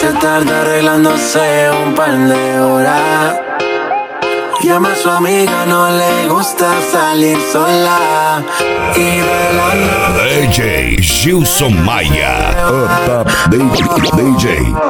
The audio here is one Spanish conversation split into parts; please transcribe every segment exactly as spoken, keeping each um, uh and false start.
tarde arreglándose un par de horas. Llama a su amiga, no le gusta salir sola. Y de la nada D J Gilson Maia. Up, up, D J. D J.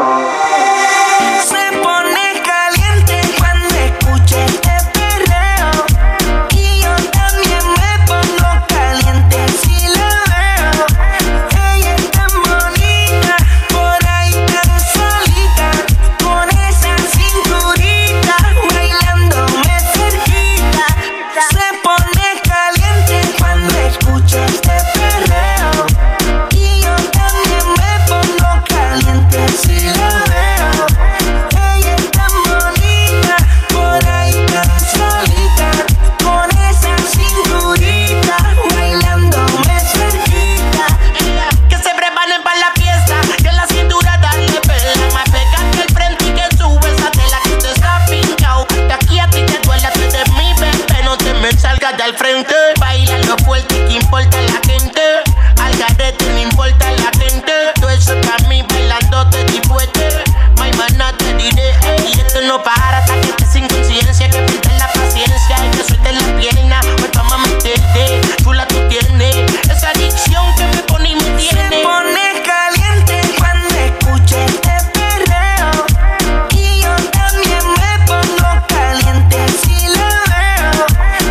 Al frente, bailando fuerte, que importa la gente. Al garete, no importa la gente. Todo eso para mí, bailando te fuerte. My mana te diré, ey, y esto no para hasta que estés sin conciencia. Que pierdas la paciencia y que sueltes la pierna. Pues vamos a meterte, chula tú tienes. Esa adicción que me pone y me tiene. Se pone caliente cuando escuche este perreo. Y yo también me pongo caliente si lo veo.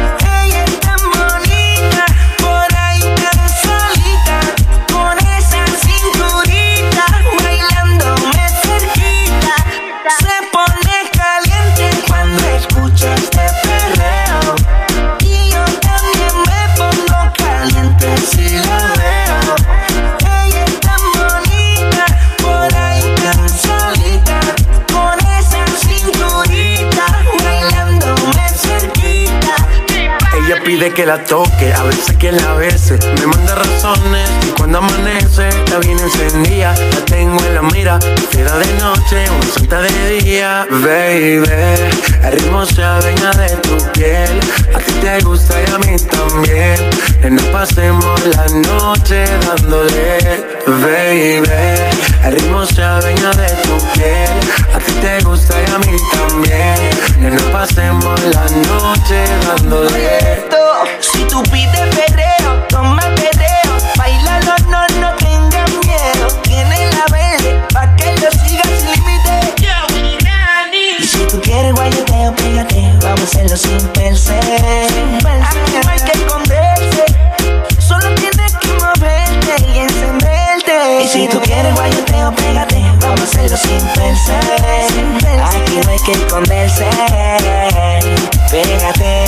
Pide que la toque, a veces que la bese. Me manda razones y cuando amanece la viene encendida. La tengo en la mira, fiera de noche, una santa de día. Baby, el ritmo se adueña de tu piel. A ti te gusta y a mí también. Que nos pasemos la noche dándole. Baby, el ritmo se adueña de tu piel. A ti te gusta y a mí también. Que nos pasemos la noche dándole. Si tú pides perreo, toma perreo. Bailalo, no, no tengas miedo. Tiene la verde, pa' que lo sigas sin límite. Y si tú quieres guayoteo, pégate. Vamos a hacerlo sin pensar. Aquí no hay que esconderse. Solo tienes que moverte y encenderte. Y si tú quieres guayoteo, pégate. Vamos a hacerlo sin pensar. Aquí no hay que esconderse. Pégate.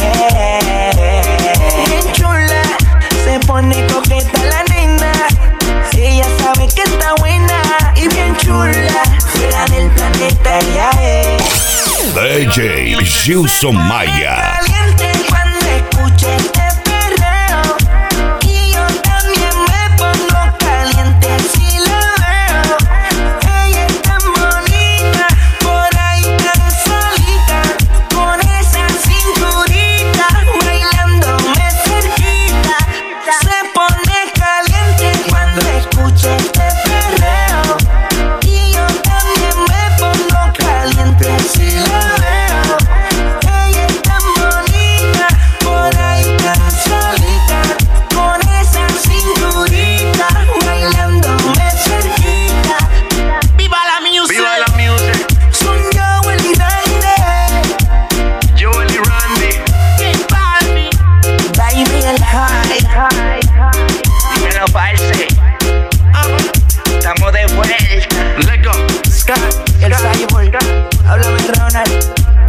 Bien chula, se pone coqueta la nena. Ella sabe que está buena y bien chula. Fuera del planeta ya es D J Gilson Maia. Caliente cuando escuche este perreo. Y yo también me pongo caliente si lo veo. Ella es tan bonita, por ahí tan solita. Con esa cinturita, bailándome cerquita. Se pone caliente cuando escuche este perreo. Y yo también me pongo caliente si lo veo. Ella es tan bonita, por ahí tan solita. Con esa cinturita, bailándome cerquita. ¡Viva la music! ¡Viva la music! Son Joel y Randy, Joel y Randy. ¡Qué party! baby el high, high, high. Dímelo, parce. Estamos de vuelta. Let's go. Sky, el cyborg, háblame Ronald.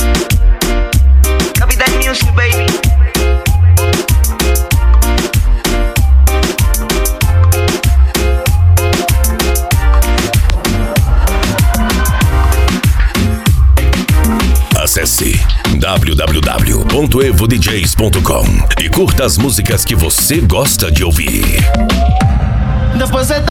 Capital Music, baby. Acesse w w w ponto evo d js ponto com e curta as músicas que você gosta de ouvir. Después de